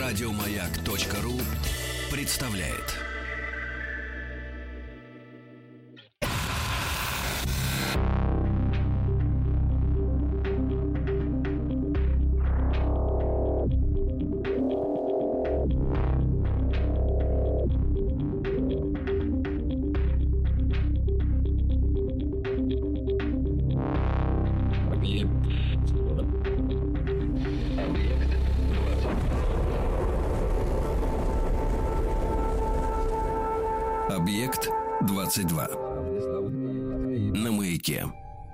Радиомаяк.ру представляет. Объект 22. На маяке.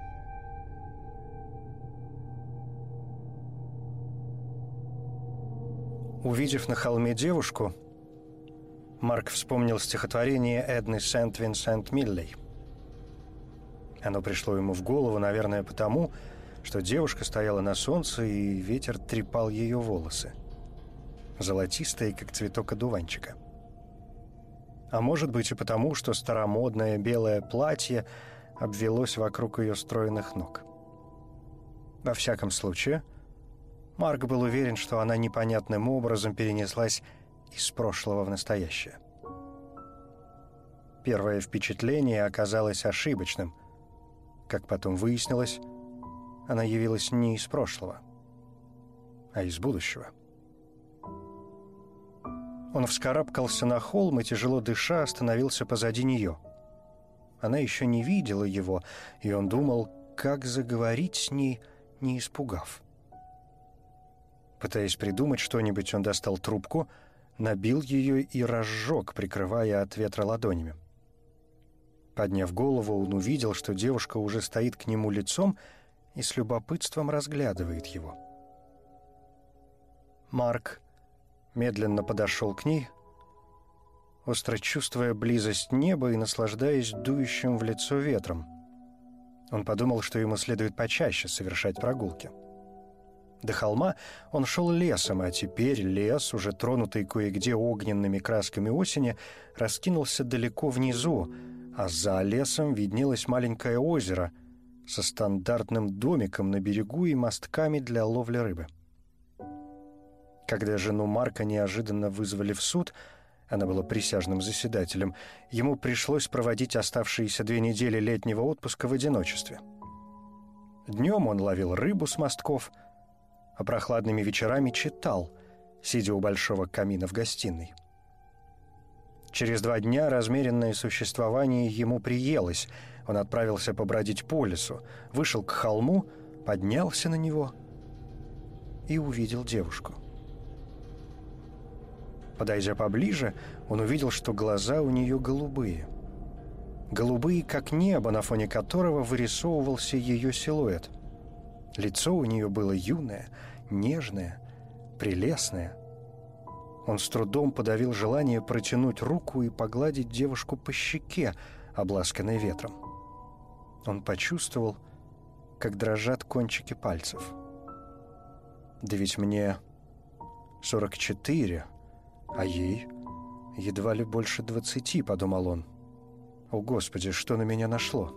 Увидев на холме девушку, Марк вспомнил стихотворение Эдны Сент-Винсент-Миллей. Оно пришло ему в голову, наверное, потому, что девушка стояла на солнце, и ветер трепал ее волосы, золотистые, как цветок одуванчика. А может быть и потому, что старомодное белое платье обвелось вокруг ее стройных ног. Во всяком случае, Марк был уверен, что она непонятным образом перенеслась из прошлого в настоящее. Первое впечатление оказалось ошибочным. Как потом выяснилось, она явилась не из прошлого, а из будущего. Он вскарабкался на холм и, тяжело дыша, остановился позади нее. Она еще не видела его, и он думал, как заговорить с ней, не испугав. Пытаясь придумать что-нибудь, он достал трубку, набил ее и разжег, прикрывая от ветра ладонями. Подняв голову, он увидел, что девушка уже стоит к нему лицом и с любопытством разглядывает его. Марк медленно подошел к ней, остро чувствуя близость неба и наслаждаясь дующим в лицо ветром. Он подумал, что ему следует почаще совершать прогулки. До холма он шел лесом, а теперь лес, уже тронутый кое-где огненными красками осени, раскинулся далеко внизу, а за лесом виднелось маленькое озеро со стандартным домиком на берегу и мостками для ловли рыбы. Когда жену Марка неожиданно вызвали в суд, она была присяжным заседателем, ему пришлось проводить оставшиеся 2 недели летнего отпуска в одиночестве. Днем он ловил рыбу с мостков, а прохладными вечерами читал, сидя у большого камина в гостиной. Через 2 дня размеренное существование ему приелось. Он отправился побродить по лесу, вышел к холму, поднялся на него и увидел девушку. Подойдя поближе, он увидел, что глаза у нее голубые. Голубые, как небо, на фоне которого вырисовывался ее силуэт. Лицо у нее было юное, нежное, прелестное. Он с трудом подавил желание протянуть руку и погладить девушку по щеке, обласканной ветром. Он почувствовал, как дрожат кончики пальцев. «Да ведь мне 44, а ей едва ли больше 20, — подумал он. О, Господи, что на меня нашло?»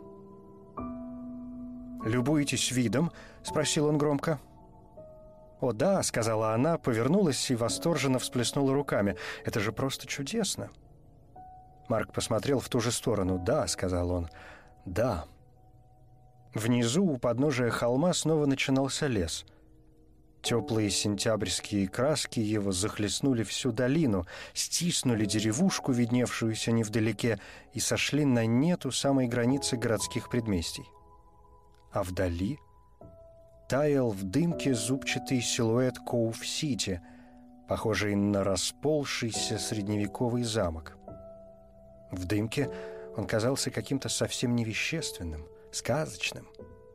«Любуетесь видом?» — спросил он громко. «О, да», — сказала она, повернулась и восторженно всплеснула руками. «Это же просто чудесно!» Марк посмотрел в ту же сторону. «Да», — сказал он, — «да». Внизу, у подножия холма, снова начинался лес. Теплые сентябрьские краски его захлестнули всю долину, стиснули деревушку, видневшуюся невдалеке, и сошли на нет у самой границы городских предместий. А вдали таял в дымке зубчатый силуэт Коув-Сити, похожий на расползшийся средневековый замок. В дымке он казался каким-то совсем невещественным, сказочным.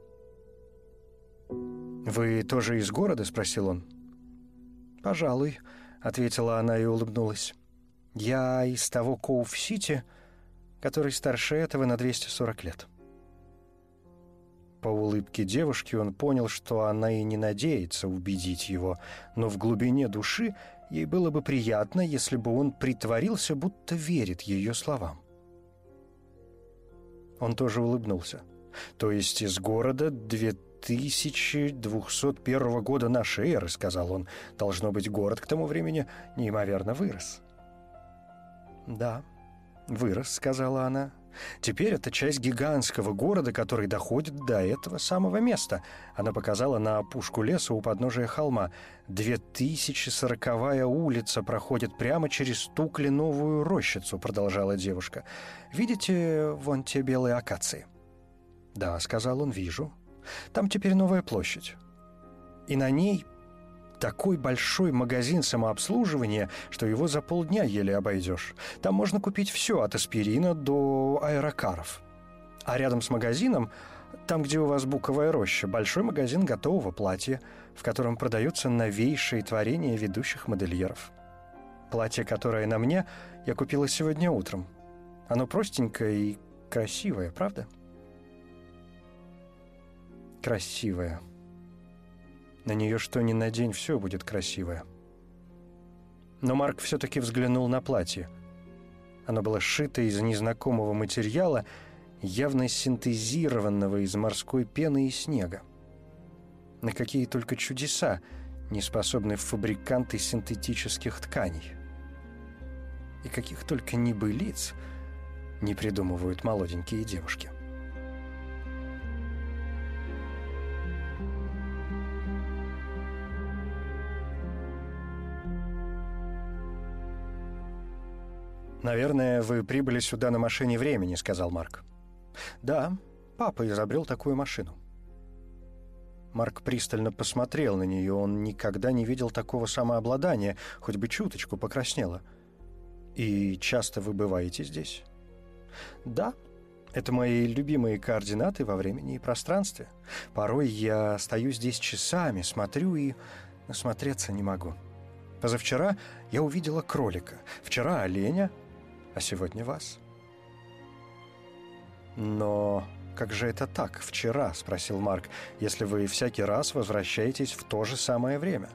«Вы тоже из города?» — спросил он. «Пожалуй», — ответила она и улыбнулась. «Я из того Коув-Сити, который старше этого на 240 лет». По улыбке девушки он понял, что она и не надеется убедить его, но в глубине души ей было бы приятно, если бы он притворился, будто верит ее словам. Он тоже улыбнулся. «То есть из города 2201 года нашей эры», — сказал он. «Должно быть, город к тому времени неимоверно вырос». «Да, вырос», — сказала она. «Теперь это часть гигантского города, который доходит до этого самого места». Она показала на опушку леса у подножия холма. 2040-я улица проходит прямо через ту кленовую рощицу», — продолжала девушка. «Видите вон те белые акации?» «Да», — сказал он, — «вижу. Там теперь новая площадь. И на ней такой большой магазин самообслуживания, что его за полдня еле обойдешь. Там можно купить все, от аспирина до аэрокаров. А рядом с магазином, там, где у вас буковая роща, большой магазин готового платья, в котором продаются новейшие творения ведущих модельеров. Платье, которое на мне, я купила сегодня утром. Оно простенькое и красивое, правда?» «Красивое. На нее что ни надень, все будет красивое». Но Марк все-таки взглянул на платье. Оно было сшито из незнакомого материала, явно синтезированного из морской пены и снега. На какие только чудеса не способны фабриканты синтетических тканей. И каких только небылиц не придумывают молоденькие девушки. «Наверное, вы прибыли сюда на машине времени», — сказал Марк. «Да, папа изобрел такую машину». Марк пристально посмотрел на нее. Он никогда не видел такого самообладания, хоть бы чуточку покраснело. «И часто вы бываете здесь?» «Да, это мои любимые координаты во времени и пространстве. Порой я стою здесь часами, смотрю и насмотреться не могу. Позавчера я увидела кролика, вчера оленя, а сегодня вас». «Но как же это так, вчера?» — спросил Марк, «если вы всякий раз возвращаетесь в то же самое время».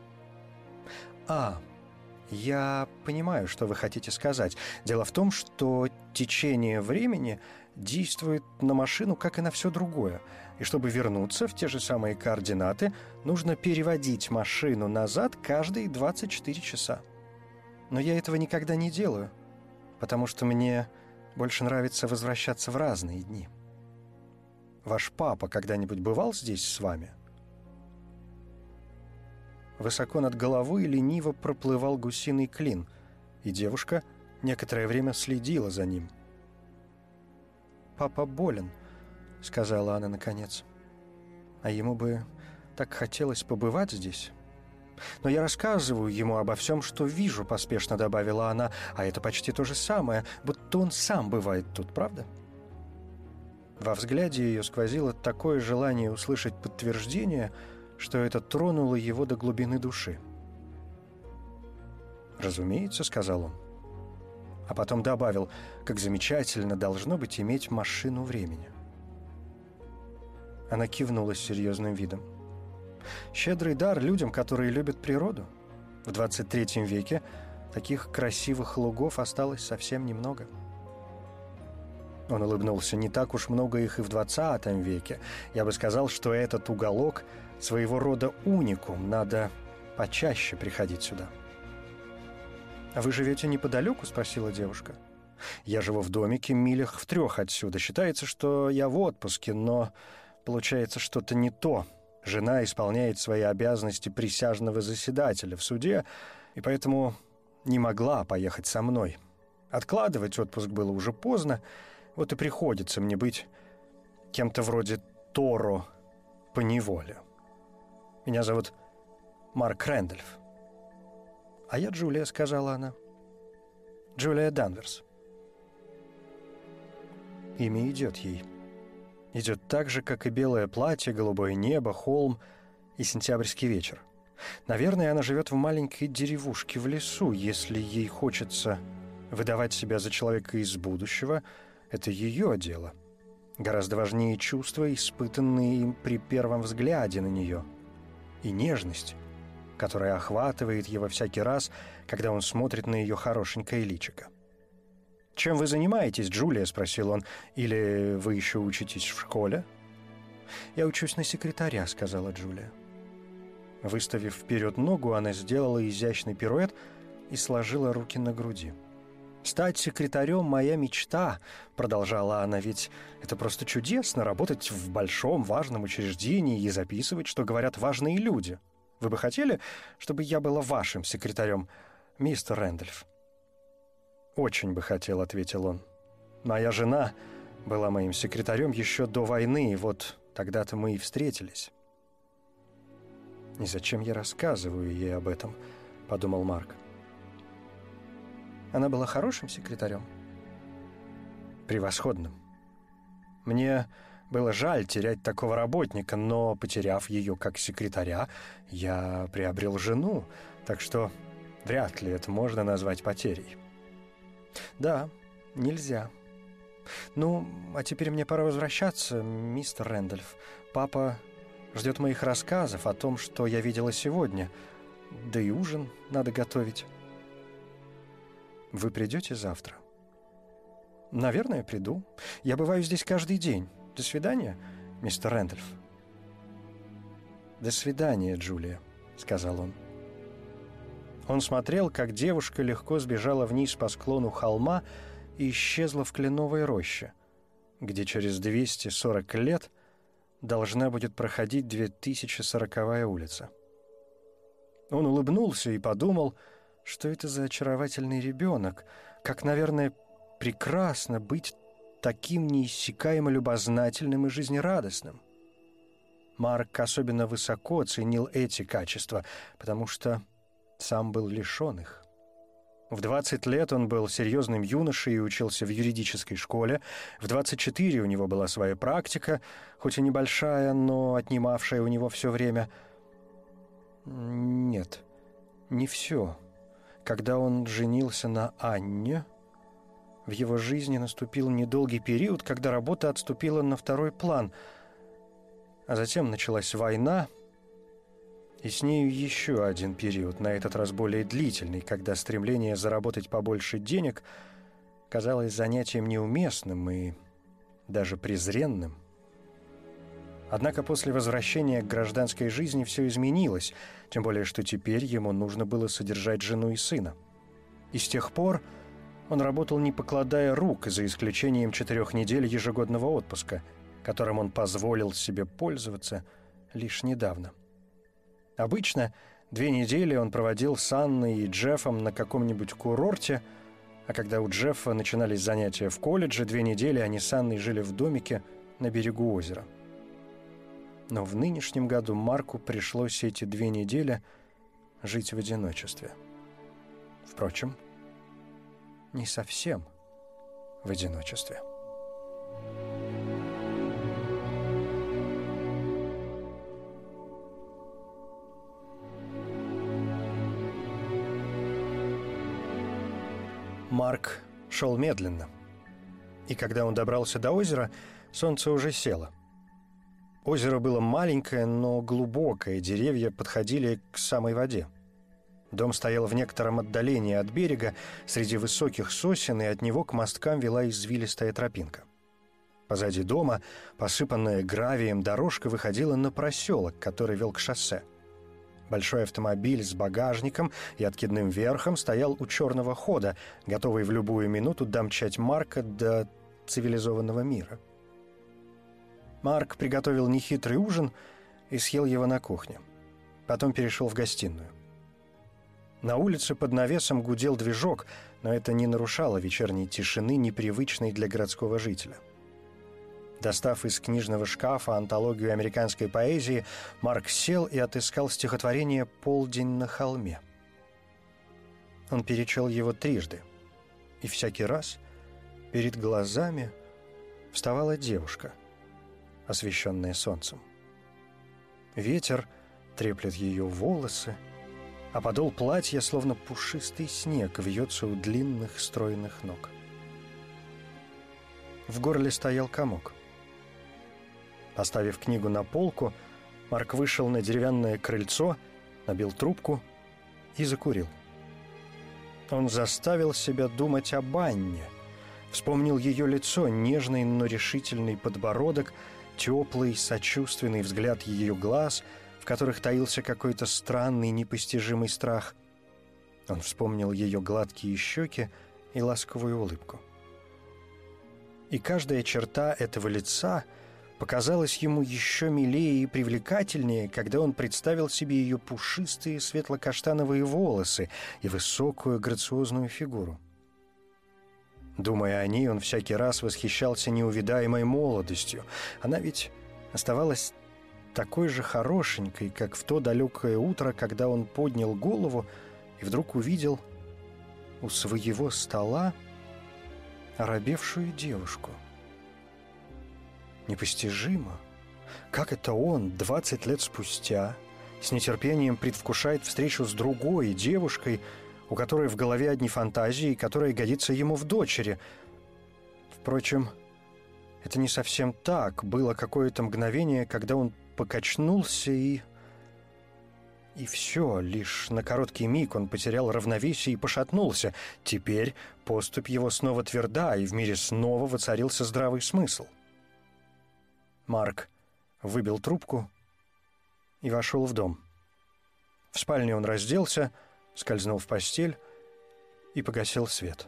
Я понимаю, что вы хотите сказать. Дело в том, что течение времени действует на машину, как и на все другое. И чтобы вернуться в те же самые координаты, нужно переводить машину назад каждые 24 часа. Но я этого никогда не делаю, потому что мне больше нравится возвращаться в разные дни. Ваш папа когда-нибудь бывал здесь с вами?» Высоко над головой лениво проплывал гусиный клин, и девушка некоторое время следила за ним. «Папа болен», — сказала она наконец. «А ему бы так хотелось побывать здесь. Но я рассказываю ему обо всем, что вижу», — поспешно добавила она, «а это почти то же самое, будто он сам бывает тут, правда?» Во взгляде ее сквозило такое желание услышать подтверждение, что это тронуло его до глубины души. «Разумеется», — сказал он. А потом добавил, как замечательно должно быть иметь машину времени. Она кивнула с серьезным видом. «Щедрый дар людям, которые любят природу. В 23 веке таких красивых лугов осталось совсем немного». Он улыбнулся. «Не так уж много их и в 20 веке. Я бы сказал, что этот уголок своего рода уникум. Надо почаще приходить сюда». «А вы живете неподалеку?» — спросила девушка. «Я живу в домике милях в 3 отсюда. Считается, что я в отпуске, но получается что-то не то. Жена исполняет свои обязанности присяжного заседателя в суде, и поэтому не могла поехать со мной. Откладывать отпуск было уже поздно, вот и приходится мне быть кем-то вроде Торо поневоле. Меня зовут Марк Рэндольф». «А я Джулия», — сказала она. «Джулия Данверс». Имя идет ей. Идет так же, как и белое платье, голубое небо, холм и сентябрьский вечер. Наверное, она живет в маленькой деревушке в лесу. Если ей хочется выдавать себя за человека из будущего, это ее дело. Гораздо важнее чувства, испытанные им при первом взгляде на нее, и нежность, которая охватывает его всякий раз, когда он смотрит на ее хорошенькое личико. «Чем вы занимаетесь, Джулия?» — спросил он. «Или вы еще учитесь в школе?» «Я учусь на секретаря», — сказала Джулия. Выставив вперед ногу, она сделала изящный пируэт и сложила руки на груди. «Стать секретарем — моя мечта», — продолжала она, «ведь это просто чудесно — работать в большом важном учреждении и записывать, что говорят важные люди. Вы бы хотели, чтобы я была вашим секретарем, мистер Рэндольф?» «Очень бы хотел», — ответил он. «Моя жена была моим секретарем еще до войны, и вот тогда-то мы и встретились». «И зачем я рассказываю ей об этом?» — подумал Марк. «Она была хорошим секретарем?» «Превосходным. Мне было жаль терять такого работника, но, потеряв ее как секретаря, я приобрел жену, так что вряд ли это можно назвать потерей». «Да, нельзя. Ну, а теперь мне пора возвращаться, мистер Рэндольф. Папа ждет моих рассказов о том, что я видела сегодня. Да и ужин надо готовить». «Вы придете завтра?» «Наверное, приду. Я бываю здесь каждый день. До свидания, мистер Рэндольф». «До свидания, Джулия», — сказал он. Он смотрел, как девушка легко сбежала вниз по склону холма и исчезла в кленовой роще, где через 240 лет должна будет проходить 2040-я улица. Он улыбнулся и подумал, что это за очаровательный ребенок, как, наверное, прекрасно быть таким неиссякаемо любознательным и жизнерадостным. Марк особенно высоко ценил эти качества, потому что сам был лишен их. В 20 лет он был серьезным юношей и учился в юридической школе. В 24 у него была своя практика, хоть и небольшая, но отнимавшая у него все время. Нет, не все. Когда он женился на Анне, в его жизни наступил недолгий период, когда работа отступила на второй план, а затем началась война, и с нею еще один период, на этот раз более длительный, когда стремление заработать побольше денег казалось занятием неуместным и даже презренным. Однако после возвращения к гражданской жизни все изменилось, тем более что теперь ему нужно было содержать жену и сына. И с тех пор он работал, не покладая рук, за исключением 4 недель ежегодного отпуска, которым он позволил себе пользоваться лишь недавно. Обычно 2 недели он проводил с Анной и Джеффом на каком-нибудь курорте, а когда у Джеффа начинались занятия в колледже, 2 недели они с Анной жили в домике на берегу озера. Но в нынешнем году Марку пришлось эти 2 недели жить в одиночестве. Впрочем, не совсем в одиночестве. Марк шел медленно, и когда он добрался до озера, солнце уже село. Озеро было маленькое, но глубокое, деревья подходили к самой воде. Дом стоял в некотором отдалении от берега, среди высоких сосен, и от него к мосткам вела извилистая тропинка. Позади дома, посыпанная гравием, дорожка выходила на проселок, который вел к шоссе. Большой автомобиль с багажником и откидным верхом стоял у черного хода, готовый в любую минуту домчать Марка до цивилизованного мира. Марк приготовил нехитрый ужин и съел его на кухне. Потом перешел в гостиную. На улице под навесом гудел движок, но это не нарушало вечерней тишины, непривычной для городского жителя. Достав из книжного шкафа антологию американской поэзии, Марк сел и отыскал стихотворение «Полдень на холме». Он перечел его трижды, и всякий раз перед глазами вставала девушка, освещенная солнцем. Ветер треплет ее волосы, а подол платья, словно пушистый снег, вьется у длинных стройных ног. В горле стоял комок. Поставив книгу на полку, Марк вышел на деревянное крыльцо, набил трубку и закурил. Он заставил себя думать об Анне, вспомнил ее лицо, нежный, но решительный подбородок теплый, сочувственный взгляд ее глаз, в которых таился какой-то странный, непостижимый страх. Он вспомнил ее гладкие щеки и ласковую улыбку. И каждая черта этого лица показалась ему еще милее и привлекательнее, когда он представил себе ее пушистые светло-каштановые волосы и высокую грациозную фигуру. Думая о ней, он всякий раз восхищался неувидаемой молодостью. Она ведь оставалась такой же хорошенькой, как в то далекое утро, когда он поднял голову и вдруг увидел у своего стола оробевшую девушку. Непостижимо, как это он, 20 лет спустя, с нетерпением предвкушает встречу с другой девушкой, у которой в голове одни фантазии, и которая годится ему в дочери. Впрочем, это не совсем так. Было какое-то мгновение, когда он покачнулся и все, лишь на короткий миг он потерял равновесие и пошатнулся. Теперь поступь его снова тверда, и в мире снова воцарился здравый смысл. Марк выбил трубку и вошел в дом. В спальне он разделся, скользнул в постель и погасил свет.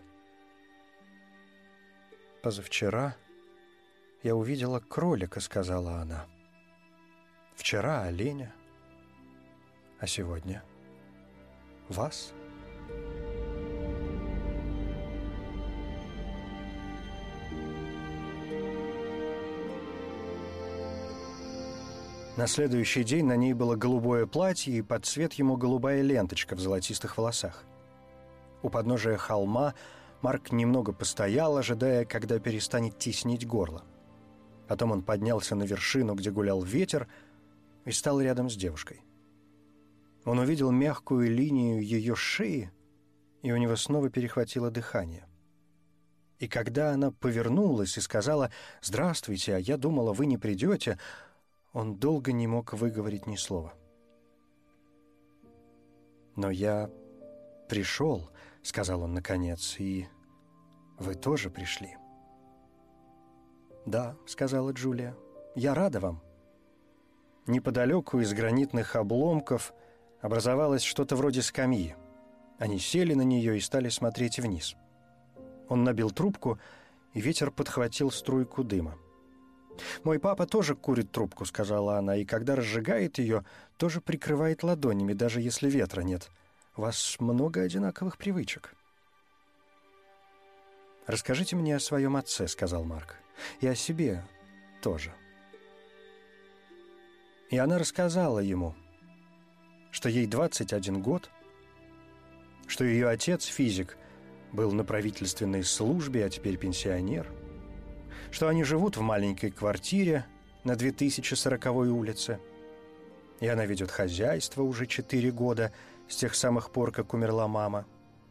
«Позавчера я увидела кролика», — сказала она. «Вчера оленя, а сегодня вас». На следующий день на ней было голубое платье и под цвет ему голубая ленточка в золотистых волосах. У подножия холма Марк немного постоял, ожидая, когда перестанет теснить горло. Потом он поднялся на вершину, где гулял ветер, и стал рядом с девушкой. Он увидел мягкую линию ее шеи, и у него снова перехватило дыхание. И когда она повернулась и сказала «Здравствуйте, а я думала, вы не придете», он долго не мог выговорить ни слова. «Но я пришел», — сказал он наконец, — «и вы тоже пришли». «Да», — сказала Джулия, — «я рада вам». Неподалеку из гранитных обломков образовалось что-то вроде скамьи. Они сели на нее и стали смотреть вниз. Он набил трубку, и ветер подхватил струйку дыма. «Мой папа тоже курит трубку», — сказала она, — «и когда разжигает ее, тоже прикрывает ладонями, даже если ветра нет. У вас много одинаковых привычек». «Расскажите мне о своем отце», — сказал Марк, — «и о себе тоже». И она рассказала ему, что ей 21 год, что ее отец, физик, был на правительственной службе, а теперь пенсионер, что они живут в маленькой квартире на 2040-й улице, и она ведет хозяйство уже 4 года, с тех самых пор, как умерла мама.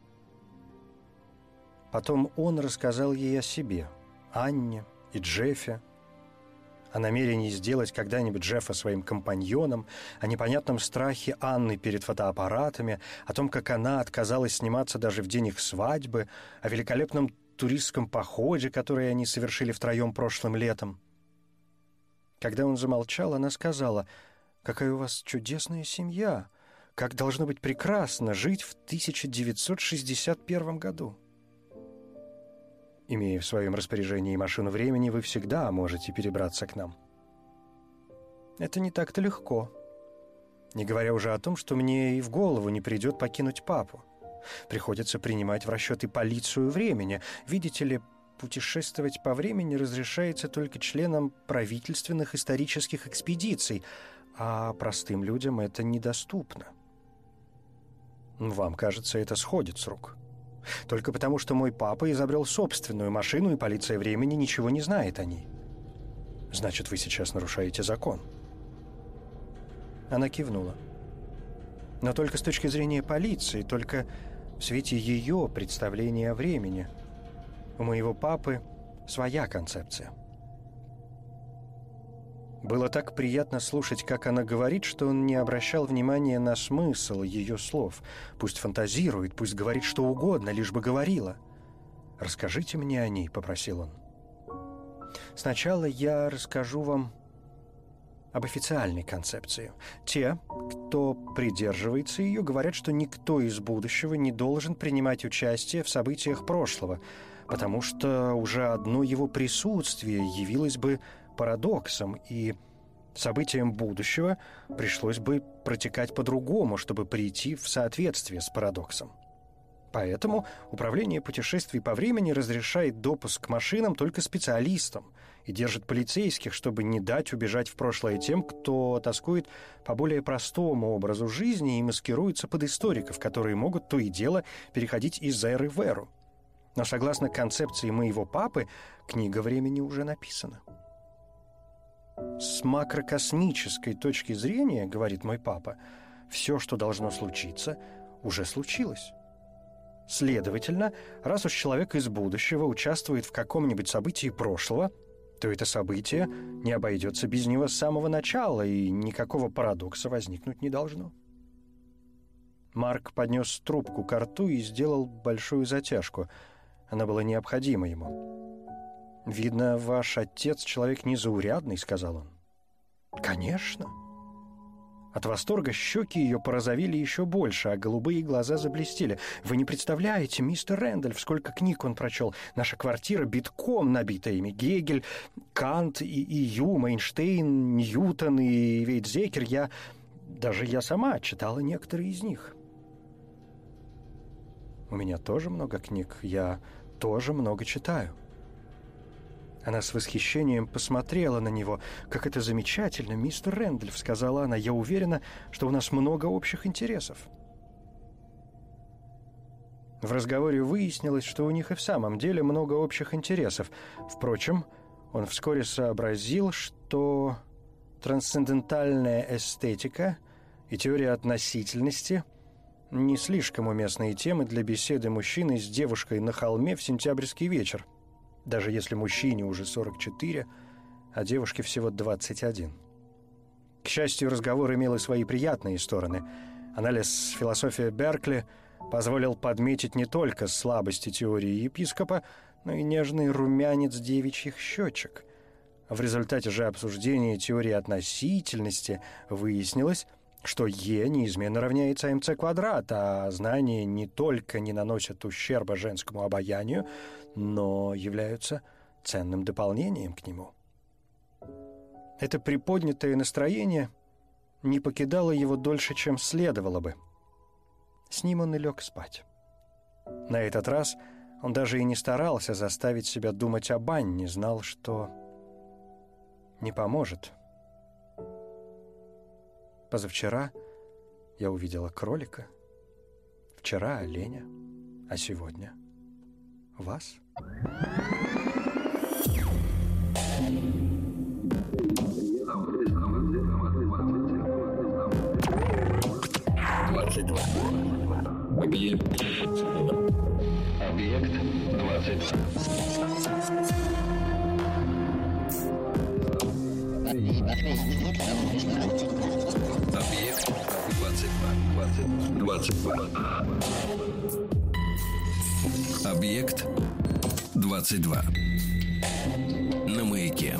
Потом он рассказал ей о себе, Анне и Джеффе, о намерении сделать когда-нибудь Джеффа своим компаньоном, о непонятном страхе Анны перед фотоаппаратами, о том, как она отказалась сниматься даже в день их свадьбы, о великолепном туристском походе, который они совершили втроем прошлым летом. Когда он замолчал, она сказала: «Какая у вас чудесная семья! Как должно быть прекрасно жить в 1961 году!» «Имея в своем распоряжении машину времени, вы всегда можете перебраться к нам». «Это не так-то легко. Не говоря уже о том, что мне и в голову не придет покинуть папу. Приходится принимать в расчет и полицию времени. Видите ли, путешествовать по времени разрешается только членам правительственных исторических экспедиций, а простым людям это недоступно. Вам кажется, это сходит с рук. Только потому, что мой папа изобрел собственную машину, и полиция времени ничего не знает о ней. Значит, вы сейчас нарушаете закон». Она кивнула. «Но только с точки зрения полиции, только в свете ее представления о времени. У моего папы своя концепция». Было так приятно слушать, как она говорит, что он не обращал внимания на смысл ее слов. Пусть фантазирует, пусть говорит что угодно, лишь бы говорила. «Расскажите мне о ней», — попросил он. «Сначала я расскажу вам об официальной концепции. Те, кто придерживается ее, говорят, что никто из будущего не должен принимать участие в событиях прошлого, потому что уже одно его присутствие явилось бы парадоксом, и событиям будущего пришлось бы протекать по-другому, чтобы прийти в соответствие с парадоксом. Поэтому Управление путешествий по времени разрешает допуск к машинам только специалистам и держит полицейских, чтобы не дать убежать в прошлое тем, кто тоскует по более простому образу жизни и маскируется под историков, которые могут то и дело переходить из эры в эру. Но согласно концепции моего папы, книга времени уже написана. «С макрокосмической точки зрения, — говорит мой папа, — все, что должно случиться, уже случилось. Следовательно, раз уж человек из будущего участвует в каком-нибудь событии прошлого, то это событие не обойдется без него с самого начала, и никакого парадокса возникнуть не должно». Марк поднес трубку ко рту и сделал большую затяжку. Она была необходима ему. «Видно, ваш отец человек незаурядный», — сказал он. «Конечно». От восторга щеки ее порозовели еще больше, а голубые глаза заблестели. «Вы не представляете, мистер Рэндольф, сколько книг он прочел. Наша квартира битком набита ими. Гегель, Кант и Юм, Эйнштейн, Ньютон и Вейтзекер. Даже я сама читала некоторые из них». «У меня тоже много книг. Я тоже много читаю». Она с восхищением посмотрела на него. «Как это замечательно, мистер Рэндольф», — сказала она. «Я уверена, что у нас много общих интересов». В разговоре выяснилось, что у них и в самом деле много общих интересов. Впрочем, он вскоре сообразил, что трансцендентальная эстетика и теория относительности — не слишком уместные темы для беседы мужчины с девушкой на холме в сентябрьский вечер, даже если мужчине уже 44, а девушке всего 21. К счастью, разговор имел и свои приятные стороны. Анализ философии Беркли позволил подметить не только слабости теории епископа, но и нежный румянец девичьих щечек. В результате же обсуждения теории относительности выяснилось, что Е неизменно равняется МЦ квадрат, а знания не только не наносят ущерба женскому обаянию, но являются ценным дополнением к нему. Это приподнятое настроение не покидало его дольше, чем следовало бы. С ним он и лег спать. На этот раз он даже и не старался заставить себя думать об Анне, знал, что не поможет. Позавчера я увидела кролика, вчера оленя, а сегодня вас. Объект 22. Объект 22. Объект 22. На маяке.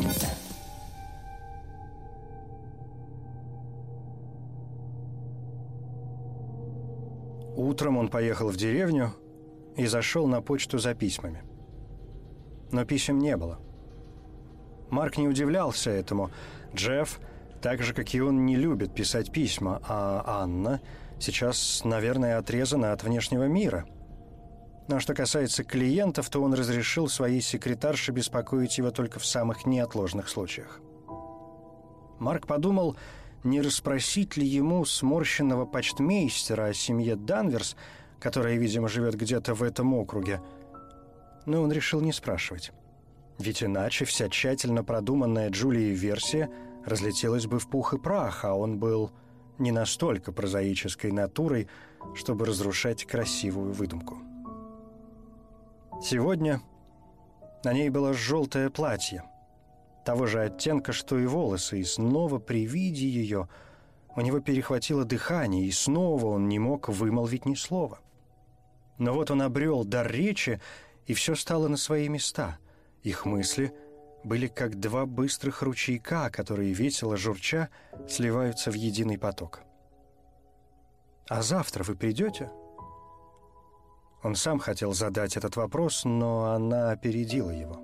Утром он поехал в деревню и зашел на почту за письмами. Но писем не было. Марк не удивлялся этому. Джефф, так же, как и он, не любит писать письма, а Анна сейчас, наверное, отрезана от внешнего мира. Но что касается клиентов, то он разрешил своей секретарше беспокоить его только в самых неотложных случаях. Марк подумал, не расспросить ли ему сморщенного почтмейстера о семье Данверс, которая, видимо, живет где-то в этом округе. Но он решил не спрашивать. Ведь иначе вся тщательно продуманная Джулией версия разлетелась бы в пух и прах, а он был не настолько прозаической натурой, чтобы разрушать красивую выдумку. Сегодня на ней было желтое платье, того же оттенка, что и волосы, и снова при виде ее у него перехватило дыхание, и снова он не мог вымолвить ни слова. Но вот он обрел дар речи, и все стало на свои места. Их мысли были как два быстрых ручейка, которые, весело журча, сливаются в единый поток. «А завтра вы придете?» Он сам хотел задать этот вопрос, но она опередила его.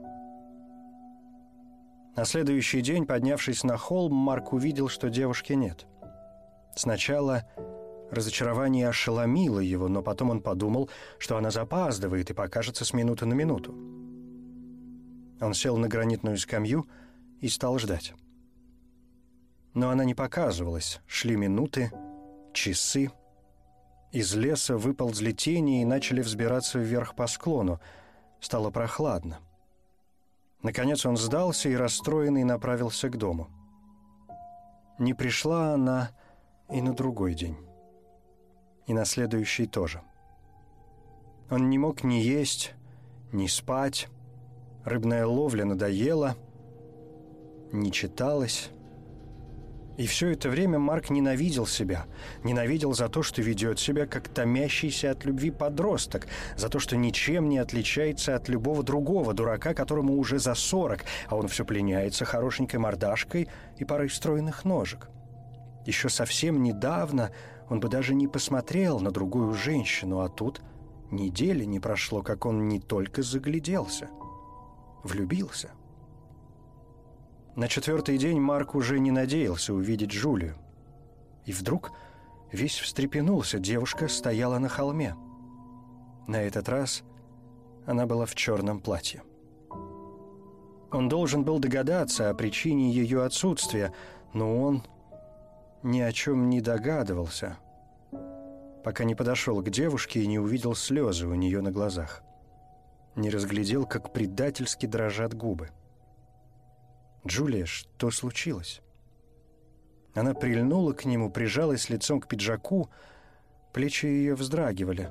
На следующий день, поднявшись на холм, Марк увидел, что девушки нет. Сначала разочарование ошеломило его, но потом он подумал, что она запаздывает и покажется с минуты на минуту. Он сел на гранитную скамью и стал ждать. Но она не показывалась. Шли минуты, часы. Из леса выползли тени и начали взбираться вверх по склону. Стало прохладно. Наконец он сдался и, расстроенный, направился к дому. Не пришла она и на другой день. И на следующий тоже. Он не мог ни есть, ни спать. Рыбная ловля надоела, не читалось. И все это время Марк ненавидел себя. Ненавидел за то, что ведет себя как томящийся от любви подросток, за то, что ничем не отличается от любого другого дурака, которому уже за 40, а он все пленяется хорошенькой мордашкой и парой стройных ножек. Еще совсем недавно он бы даже не посмотрел на другую женщину, а тут недели не прошло, как он не только загляделся, влюбился. На 4-й день Марк уже не надеялся увидеть Джулию. И вдруг весь встрепенулся. Девушка стояла на холме. На этот раз она была в черном платье. Он должен был догадаться о причине ее отсутствия, но он ни о чем не догадывался, пока не подошел к девушке и не увидел слезы у нее на глазах. Не разглядел, как предательски дрожат губы. «Джулия, что случилось?» Она прильнула к нему, прижалась лицом к пиджаку, плечи ее вздрагивали.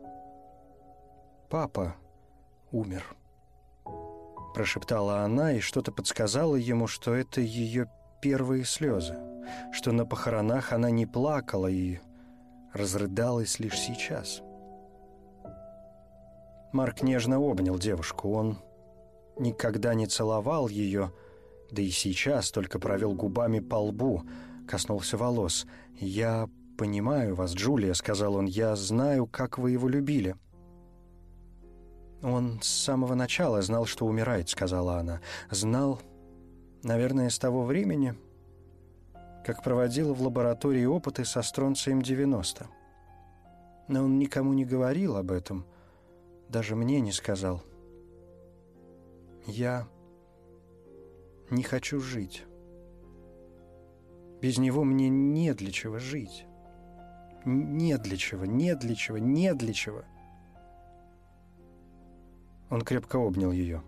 «Папа умер», — прошептала она, и что-то подсказало ему, что это ее первые слезы, что на похоронах она не плакала и разрыдалась лишь сейчас. Марк нежно обнял девушку. Он никогда не целовал ее, да и сейчас только провел губами по лбу, коснулся волос. «Я понимаю вас, Джулия», — сказал он, — «я знаю, как вы его любили». «Он с самого начала знал, что умирает», — сказала она. «Знал, наверное, с того времени, как проводил в лаборатории опыты со стронцием-90. Но он никому не говорил об этом, даже мне не сказал. Я не хочу жить. Без него мне не для чего жить. Не для чего, не для чего, не для чего». Он крепко обнял ее.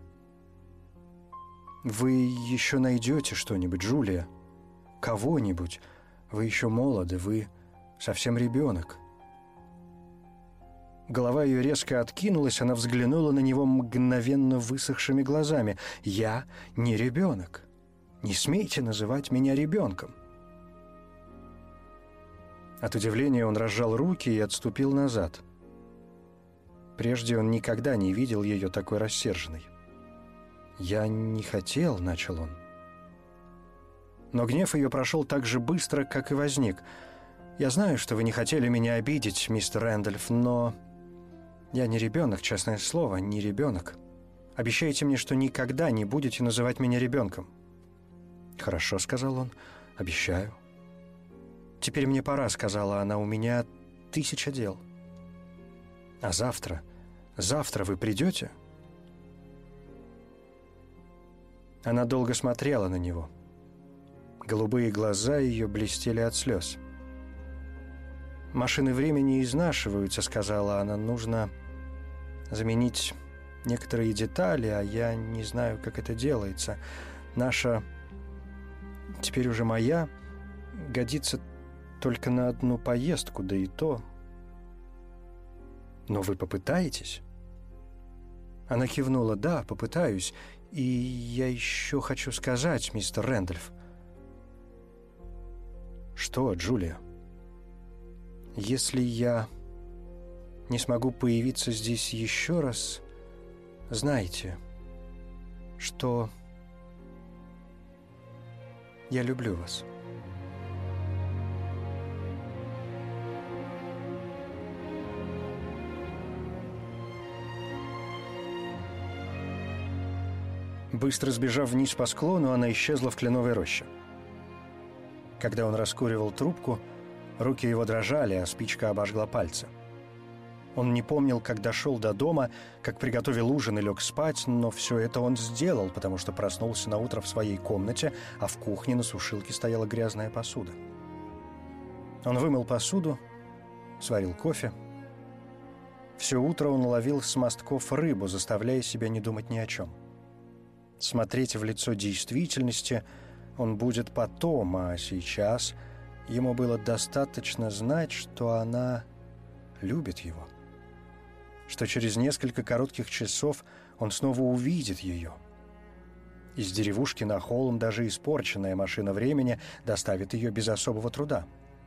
«Вы еще найдете что-нибудь, Джулия? Кого-нибудь? Вы еще молоды, вы совсем ребенок». Голова ее резко откинулась, она взглянула на него мгновенно высохшими глазами. «Я не ребенок. Не смейте называть меня ребенком». От удивления он разжал руки и отступил назад. Прежде он никогда не видел ее такой рассерженной. «Я не хотел», — начал он. Но гнев ее прошел так же быстро, как и возник. «Я знаю, что вы не хотели меня обидеть, мистер Рэндольф, но я не ребенок, честное слово, не ребенок. Обещайте мне, что никогда не будете называть меня ребенком». «Хорошо», — сказал он, — «обещаю». «Теперь мне пора», — сказала она, — «у меня 1000 дел». «А завтра вы придете?» Она долго смотрела на него. Голубые глаза ее блестели от слез. «Машины времени изнашиваются», — сказала она. «Нужно заменить некоторые детали, а я не знаю, как это делается. Наша, теперь уже моя, годится только на одну поездку, да и то. Но вы попытаетесь?» Она кивнула. «Да, попытаюсь. И я еще хочу сказать, мистер Рэндольф». «Что, Джулия?» «Если я не смогу появиться здесь еще раз, знайте, что Я люблю вас. Быстро сбежав вниз по склону, она исчезла в кленовой роще. Когда он раскуривал трубку, руки его дрожали, а спичка обожгла пальцы. Он не помнил, как дошел до дома, как приготовил ужин и лег спать, но все это он сделал, потому что проснулся наутро в своей комнате, а в кухне на сушилке стояла грязная посуда. Он вымыл посуду, сварил кофе. Все утро он ловил с мостков рыбу, заставляя себя не думать ни о чем. Смотреть в лицо действительности он будет потом, а сейчас ему было достаточно знать, что она любит его, что через несколько коротких часов он снова увидит ее. Из деревушки на холм даже испорченная машина времени доставит ее без особого труда.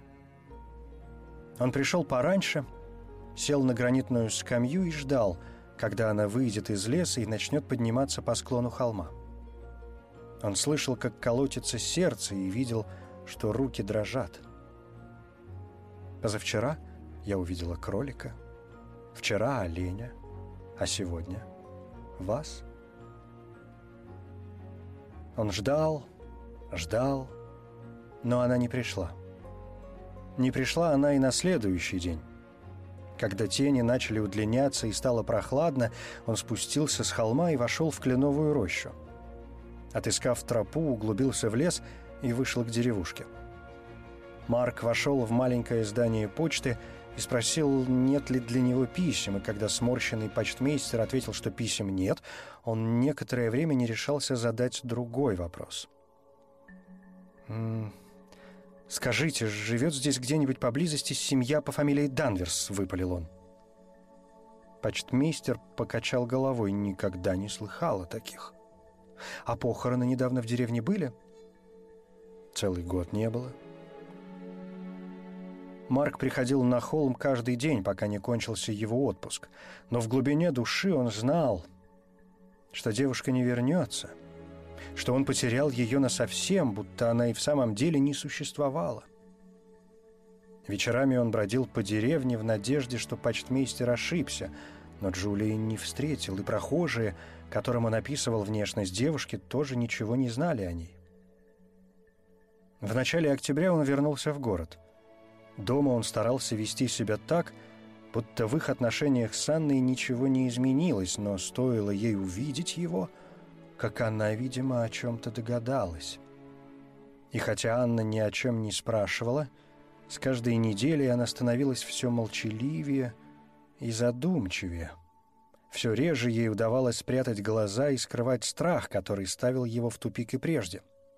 Он пришел пораньше, сел на гранитную скамью и ждал, когда она выйдет из леса и начнет подниматься по склону холма. Он слышал, как колотится сердце, и видел, что руки дрожат. Позавчера я увидела кролика, вчера оленя, а сегодня вас. Он ждал, но она не пришла. Не пришла она и на следующий день. Когда тени начали удлиняться и стало прохладно, он спустился с холма и вошел в кленовую рощу. Отыскав тропу, углубился в лес и вышел к деревушке. Марк вошел в маленькое здание почты и спросил, нет ли для него писем, и когда сморщенный почтмейстер ответил, что писем нет, он некоторое время не решался задать другой вопрос. «Скажите, живет здесь где-нибудь поблизости семья по фамилии Данверс?» — выпалил он. Почтмейстер покачал головой. Никогда не слыхал о таких. «А похороны недавно в деревне были?» «Целый год не было». Марк приходил на холм каждый день, пока не кончился его отпуск. Но в глубине души он знал, что девушка не вернется, что он потерял ее насовсем, будто она и в самом деле не существовала. Вечерами он бродил по деревне в надежде, что почтмейстер ошибся, но Джулии не встретил, и прохожие, которым он описывал внешность девушки, тоже ничего не знали о ней. В начале октября он вернулся в город. Дома он старался вести себя так, будто в их отношениях с Анной ничего не изменилось, но стоило ей увидеть его, как она, видимо, о чем-то догадалась. И хотя Анна ни о чем не спрашивала, с каждой неделей она становилась все молчаливее и задумчивее. Все реже ей удавалось спрятать глаза и скрывать страх, который ставил его в тупик и прежде.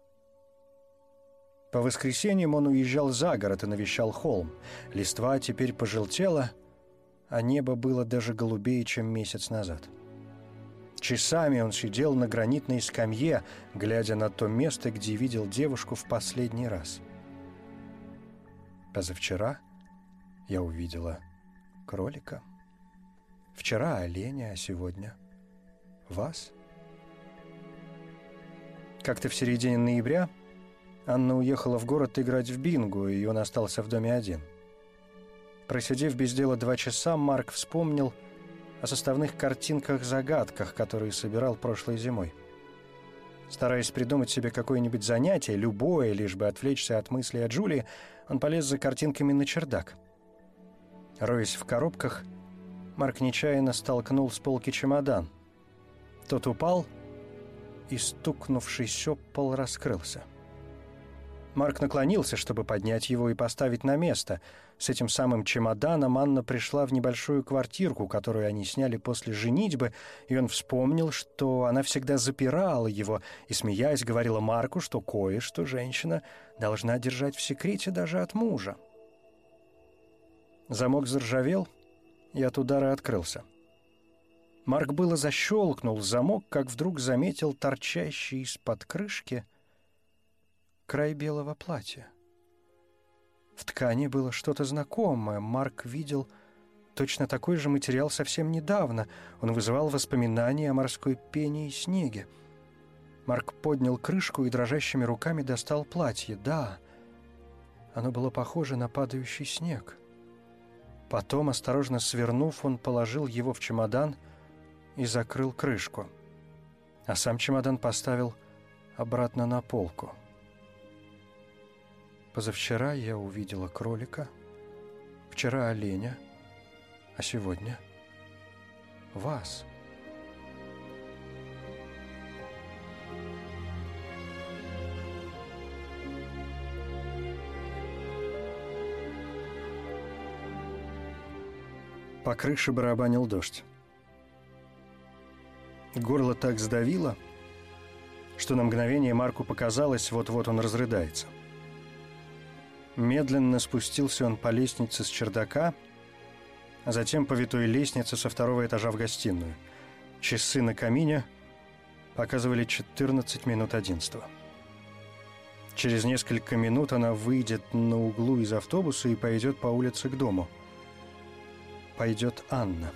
По воскресеньям он уезжал за город и навещал холм. Листва теперь пожелтела, а небо было даже голубее, чем месяц назад. Часами он сидел на гранитной скамье, глядя на то место, где видел девушку в последний раз. Позавчера я увидела кролика. Вчера оленя, а сегодня вас. Как-то в середине ноября Анна уехала в город играть в бинго, и он остался в доме один. Просидев без дела 2 часа, Марк вспомнил о составных картинках-загадках, которые собирал прошлой зимой. Стараясь придумать себе какое-нибудь занятие, любое, лишь бы отвлечься от мыслей о Джулии, он полез за картинками на чердак. Роясь в коробках, Марк нечаянно столкнул с полки чемодан. Тот упал, и стукнувшись об пол раскрылся. Марк наклонился, чтобы поднять его и поставить на место. С этим самым чемоданом Анна пришла в небольшую квартирку, которую они сняли после женитьбы, и он вспомнил, что она всегда запирала его и, смеясь, говорила Марку, что кое-что женщина должна держать в секрете даже от мужа. Замок заржавел и от удара открылся. Марк было защелкнул замок, как вдруг заметил торчащий из-под крышки край белого платья. В ткани было что-то знакомое. Марк видел точно такой же материал совсем недавно. Он вызывал воспоминания о морской пене и снеге. Марк поднял крышку и дрожащими руками достал платье. Да, оно было похоже на падающий снег. Потом, осторожно свернув, он положил его в чемодан и закрыл крышку. А сам чемодан поставил обратно на полку. Позавчера я увидела кролика, вчера оленя, а сегодня вас. По крыше барабанил дождь. Горло так сдавило, что на мгновение Марку показалось, вот-вот он разрыдается. Медленно спустился он по лестнице с чердака, а затем по витой лестнице со второго этажа в гостиную. Часы на камине показывали 14 минут 11. Через несколько минут она выйдет на углу из автобуса и пойдет по улице к дому. Пойдет Анна.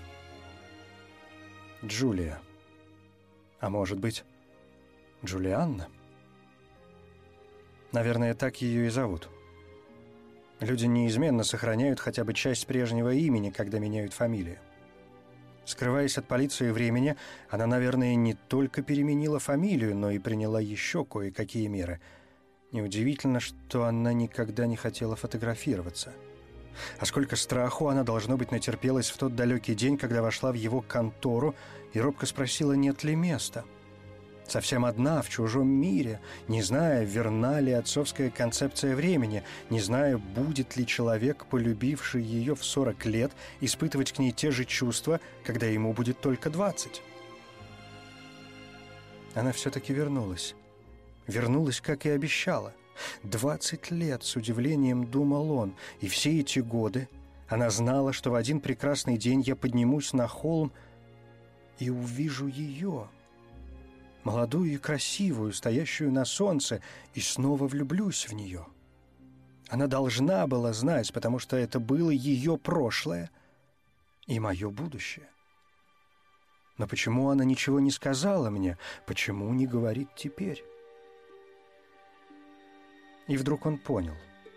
Джулия. А может быть, Джулианна? Наверное, так ее и зовут. Люди неизменно сохраняют хотя бы часть прежнего имени, когда меняют фамилию. Скрываясь от полиции времени, она, наверное, не только переменила фамилию, но и приняла еще кое-какие меры. Неудивительно, что она никогда не хотела фотографироваться. А сколько страху она, должно быть, натерпелась в тот далекий день, когда вошла в его контору и робко спросила, нет ли места. Совсем одна, в чужом мире, не зная, верна ли отцовская концепция времени, не зная, будет ли человек, полюбивший ее в 40 лет, испытывать к ней те же чувства, когда ему будет только 20. Она все-таки вернулась. Вернулась, как и обещала. 20 лет, с удивлением думал он, и все эти годы она знала, что в один прекрасный день я поднимусь на холм и увижу ее, молодую и красивую, стоящую на солнце, и снова влюблюсь в нее. Она должна была знать, потому что это было ее прошлое и мое будущее. Но почему она ничего не сказала мне? Почему не говорит теперь? И вдруг он понял.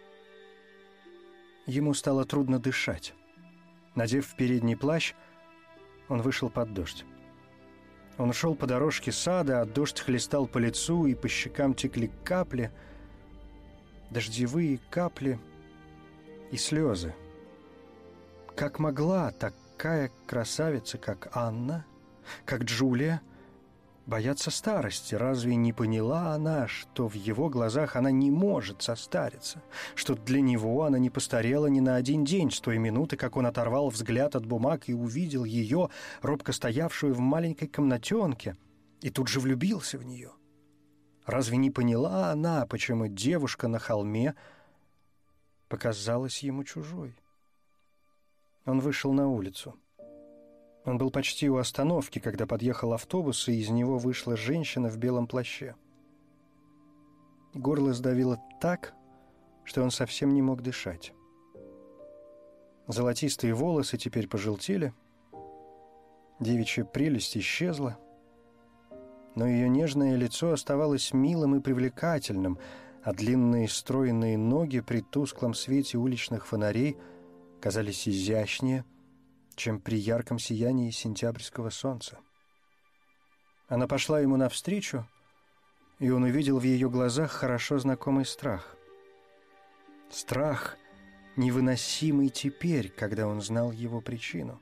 Ему стало трудно дышать. Надев передний плащ, он вышел под дождь. Он шел по дорожке сада, а дождь хлестал по лицу, и по щекам текли капли, дождевые капли и слезы. Как могла такая красавица, как Анна, как Джулия, бояться старости? Разве не поняла она, что в его глазах она не может состариться, что для него она не постарела ни на один день с той минуты, как он оторвал взгляд от бумаг и увидел ее, робко стоявшую в маленькой комнатенке, и тут же влюбился в нее? Разве не поняла она, почему девушка на холме показалась ему чужой? Он вышел на улицу. Он был почти у остановки, когда подъехал автобус, и из него вышла женщина в белом плаще. Горло сдавило так, что он совсем не мог дышать. Золотистые волосы теперь пожелтели, девичья прелесть исчезла, но ее нежное лицо оставалось милым и привлекательным, а длинные стройные ноги при тусклом свете уличных фонарей казались изящнее, чем при ярком сиянии сентябрьского солнца. Она пошла ему навстречу, и он увидел в ее глазах хорошо знакомый страх. Страх, невыносимый теперь, когда он знал его причину.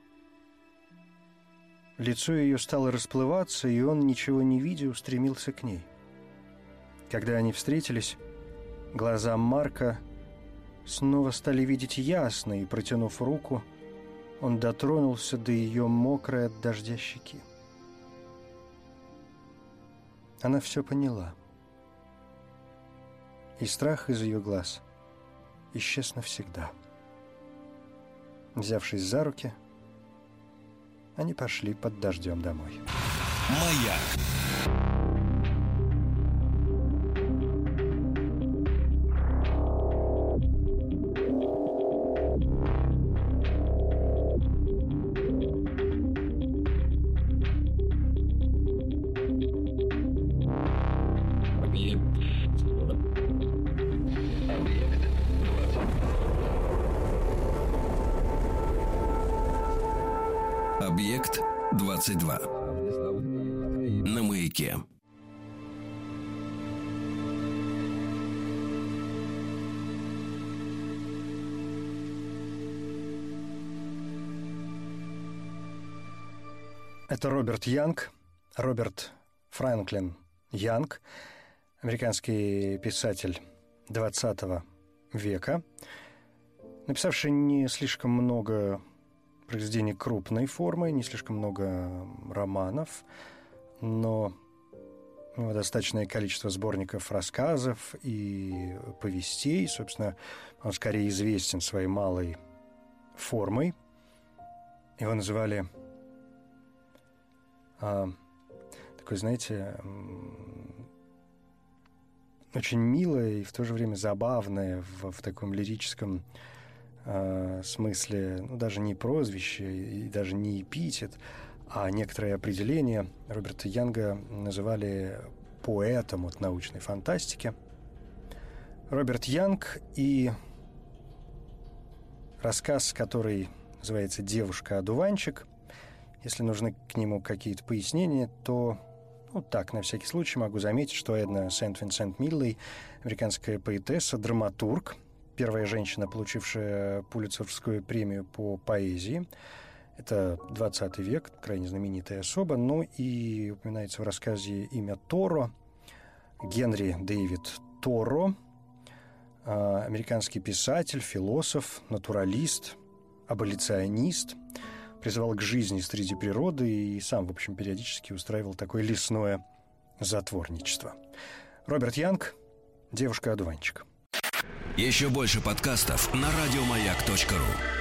Лицо ее стало расплываться, и он, ничего не видя, устремился к ней. Когда они встретились, глаза Марка снова стали видеть ясно, и, протянув руку, он дотронулся до ее мокрой от дождя щеки. Она все поняла. И страх из ее глаз исчез навсегда. Взявшись за руки, они пошли под дождем домой. Маяк. Объект 22. На Маяке. Это Роберт Янг, Роберт Франклин Янг, американский писатель XX века, написавший не слишком много произведений крупной формы, не слишком много романов, но достаточное количество сборников рассказов и повестей. Собственно, он скорее известен своей малой формой. Его называли такой, знаете, очень милое и в то же время забавное в таком лирическом смысле, даже не прозвище и даже не эпитет, а некоторые определения Роберта Янга называли поэтом от научной фантастики. Роберт Янг и рассказ, который называется «Девушка-одуванчик». Если нужны к нему какие-то пояснения, то, так, на всякий случай могу заметить, что Эдна Сент-Винсент-Миллей, американская поэтесса, драматург, первая женщина, получившая Пулитцеровскую премию по поэзии. Это 20 век, крайне знаменитая особа. Ну и упоминается в рассказе имя Торо, Генри Дэвид Торо, американский писатель, философ, натуралист, аболиционист, призывал к жизни среди природы и сам, в общем, периодически устраивал такое лесное затворничество. Роберт Янг, «Девушка-одуванчик». Еще больше подкастов на радиомаяк.ру.